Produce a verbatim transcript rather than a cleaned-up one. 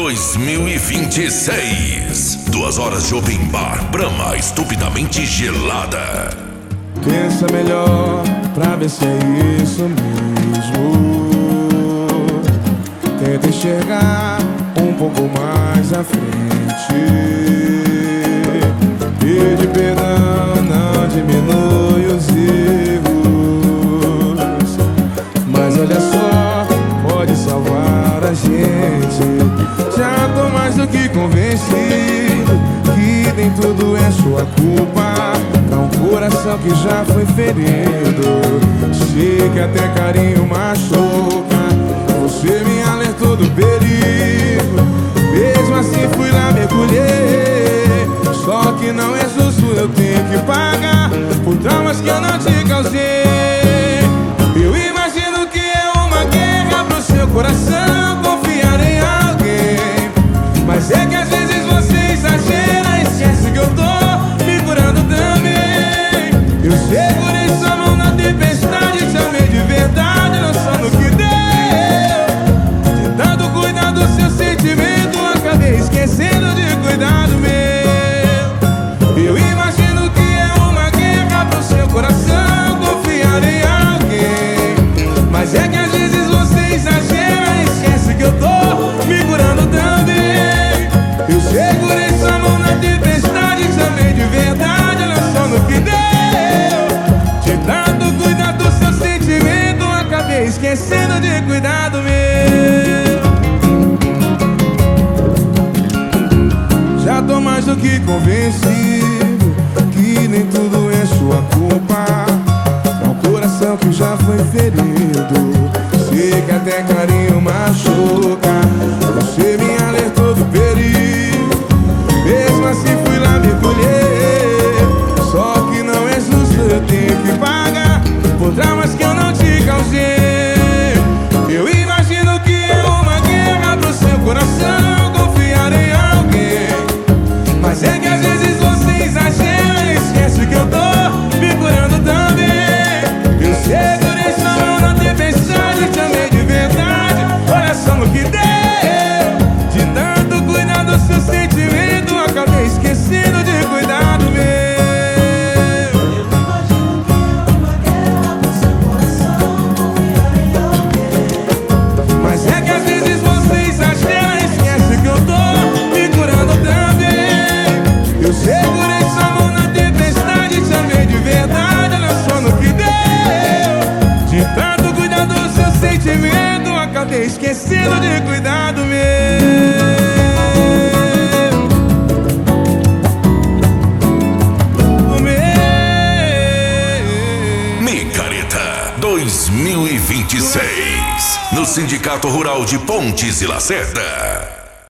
dois mil e vinte e seis. Duas horas de open bar, Brahma estupidamente gelada. Pensa melhor pra ver se é isso mesmo. Tenta enxergar um pouco mais à frente. Pede perdão, não diminui os erros, mas olha só, pode salvar a gente. Já tô mais do que convencido que nem tudo é sua culpa. Pra um coração que já foi ferido, sei que até carinho machuca. Você me alertou do perigo, mesmo assim fui lá mergulhei. Só que não é justo, eu tenho que pagar por traumas que eu não te causei. Eu imagino que é uma guerra pro seu coração confiar em alguém, mas é que às vezes você exagera, esquece que eu tô me curando também. Eu segurei sua mão na tempestade, te amei de verdade, não só no que deu. Tentando cuidar do seu sentimento, acabei esquecendo de cuidar do meu. Eu imagino que é uma guerra pro seu coração confiar em alguém, mas é que às vezes você exagera, esquece que eu tô me curando também. Eu segurei sua mão na tempestade, te amei de verdade, olha só no que deu. Tentando cuidar do seu sentimento, acabei esquecendo de cuidar do meu. Já tô mais do que convencido que nem tudo é sua culpa. É um coração que já foi ferido, sei que até carinho machuca. Você me alertou do perigo, mesmo assim fui lá mergulhei. Só que não é justo, eu tenho que pagar por traumas que eu não te causei. Eu imagino que é uma guerra pro seu coração confiar em alguém, mas é que às vezes você exagera, esquece que eu tô me curando também. Eu segurei sua mão na tempestade, te amei de verdade, olha só no que deu. De tanto cuidar do seu sentimento, acabei esquecendo de cuidar do meu. Mas é que às vezes você exagera, esquece que eu tô me curando também. Eu segurei sua mão na tempestade, te amei de verdade, olha só no que deu. De tanto cuidar do seu sentimento, acabei esquecendo de cuidar do meu. Do meu. Micareta dois mil e vinte e seis, no Sindicato Rural de Pontes e Lacerda.